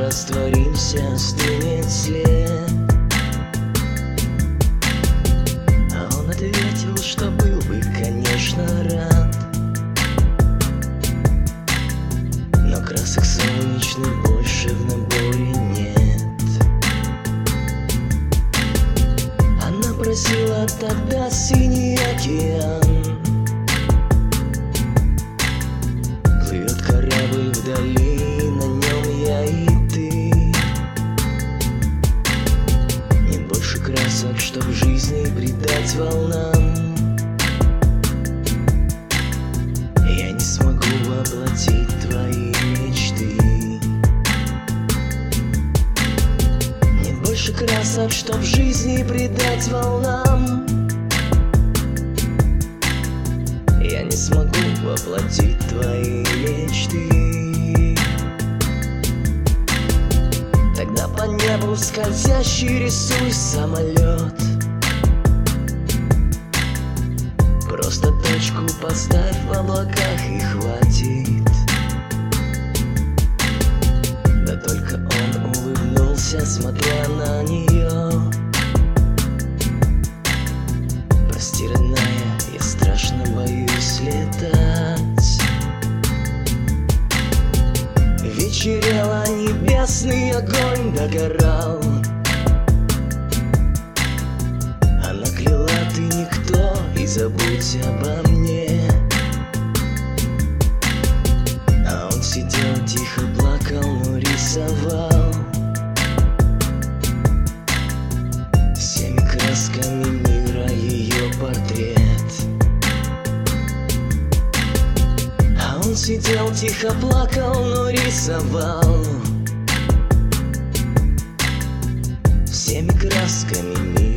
растворимся, стынет след. А он ответил, что был бы, конечно, рад, но красок солнечных больше в наборе нет. Она просила тогда синий океан, плывет корабль вдали, на нем я и ты. Нет больше красок, чтоб жизни придать волнам. Я не смогу воплотить твои мечты. Нет больше красок, чтоб жизни придать волнам. Я не смогу воплотить твои мечты. Тогда по небу скользящий рисуй самолет. Просто точку поставь в облаках и хватит. Да только он улыбнулся, смотря на нее. Прости, родная, я страшно боюсь летать. Вечерело, небесный огонь догорал. Она кляла: ты никто, и забудь обо мне. А он сидел, тихо плакал, но рисовал всеми красками мира ее портрет. А он сидел, тихо плакал, но рисовал всеми красками мира